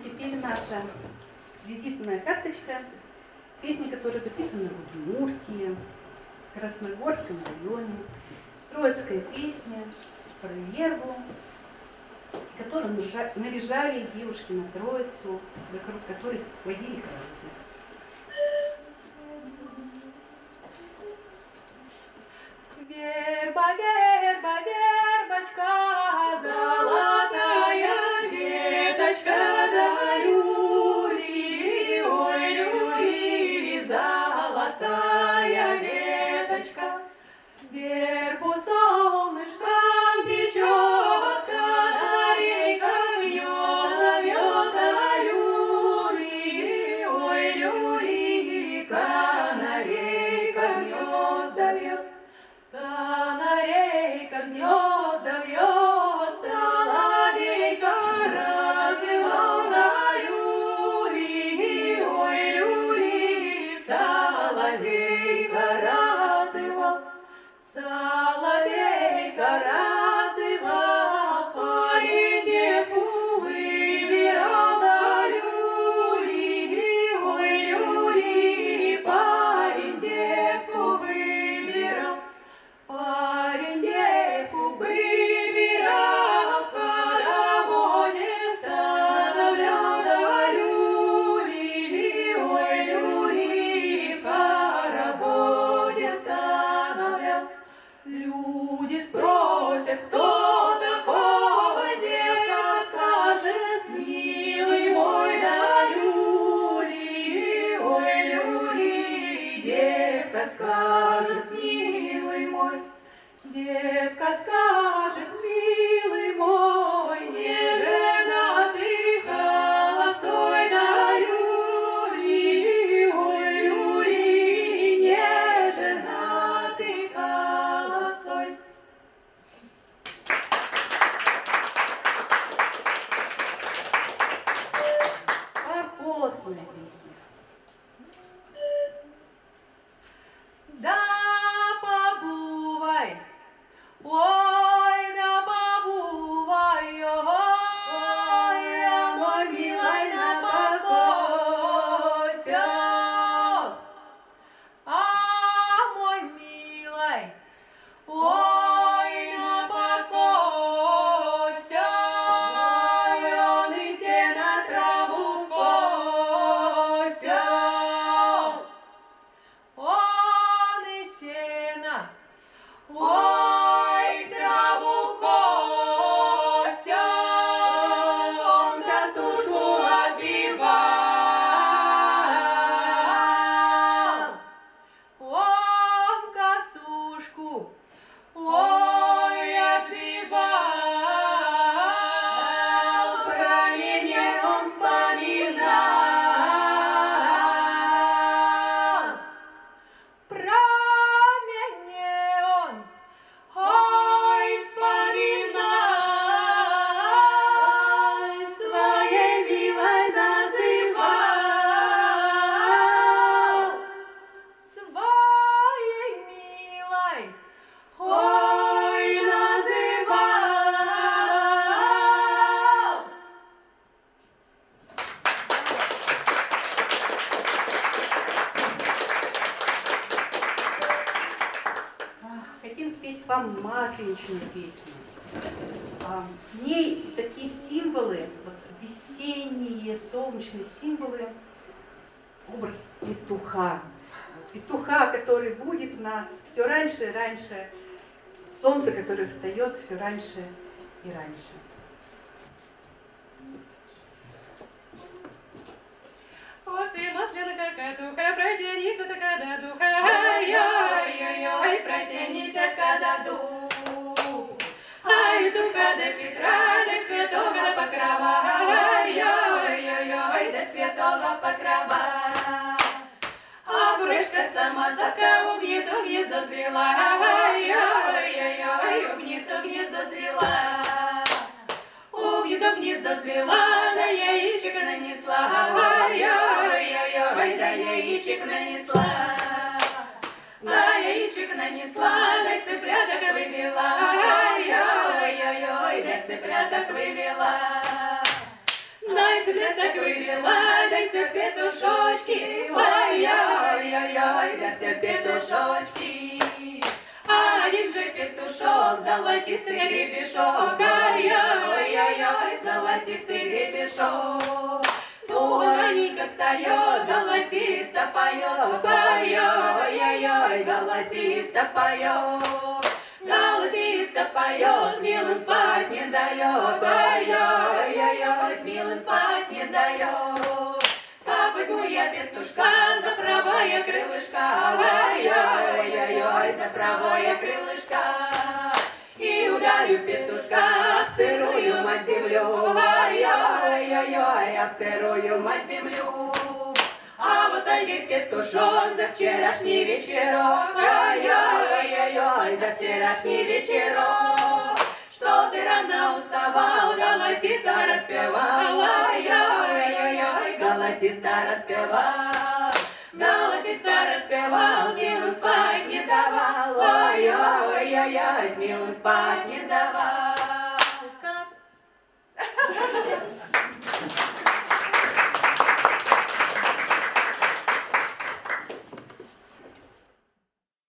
теперь наша визитная карточка. Песни, которые записаны в Удмуртии, в Красногорском районе, Троицкая песня про Ерву, которую наряжали девушки на Троицу, вокруг которых водили караоке. Верба, верба, вербочка, золотая веточка, да люли, ой, люли, золотая веточка. Вербу солнышком печет, канарейка гнезда вьет, да люли, ой, люли, канарейка гнезда вьет. Канарейка гнезда вьет, соловейка развивал на люли, ой, люли, соловейка развивал, соловейка развивал, парень девку выбирал на люли, ой, люли, парень девку выбирал. Парень девку выбирал, хороводе становлял, да люли, ой, люли, хороводе становлял. Люди спросят, кто такой, девка скажет, милый мой, да люли, ой, люли, девка скажет, милый мой. Девка скажет, милый мой, не женатый, холостой, да люли, ой, люли, не женатый, холостой. Похосная песня. Да побувай, ой, да побувай, ой, а мой милый, напокойся, а мой милый, ой, напокойся, он и сено траву кося, он и сено. Ой, траву кося, он косушку отбивал, он косушку, ой, отбивал, про меня он вспоминал, про меня он, ой, вспоминал, своей милой называл, своей милой, ой, называл. Хотим спеть вам масленичную песню. В ней такие символы, вот весенние, солнечные символы, образ петуха. Петуха, который будет нас все раньше и раньше, солнце, которое встает все раньше и раньше. Вот ты, маслянка, катуха, протянись от когда духа, ай-ой-ой-ой, протянись от когда дух. Ай, духа до Петра, до святого покрова, ай-ой-ой-ой, до святого покрова. А курочка сама садка угнет, гнездо свела, ай-ой-ой-ой, угнет, гнездо свела. Угнет, гнездо свела, да яичек нанесла, ой-ой-ой, да яичек нанесла. Да яичек нанесла, да цыпляток вывела, ой-ой-ой, да цыпляток вывела. Да 7 лет так вывела, да все петушочки, ай-яй-яй-яй, да все петушочки. Один же петушок, золотистый гребешок, ай-яй-яй-яй, золотистый гребешок. Ну, раненько встает, голосисто поет, ай-яй-яй-яй, голосисто поет. Голосисто поет, с милым спать не дает, ай-яй-яй-яй, с милым спать не дает. Так возьму я петушка за правое крылышко, ай-яй-яй-яй, за правое крылышко. И ударю петушка об сырую мать землю, ай-яй-яй-яй, об сырую мать землю. А вот альги петушок за вчерашний вечерок, ай-яй-яй-яй, за вчерашний вечерок. Что ты рано уставал, голосисто распевал, ай-яй-яй-яй, голосисто распевал. Голосисто распевал, с милым спать не давал, ай-яй-яй-яй, с милым спать не давал.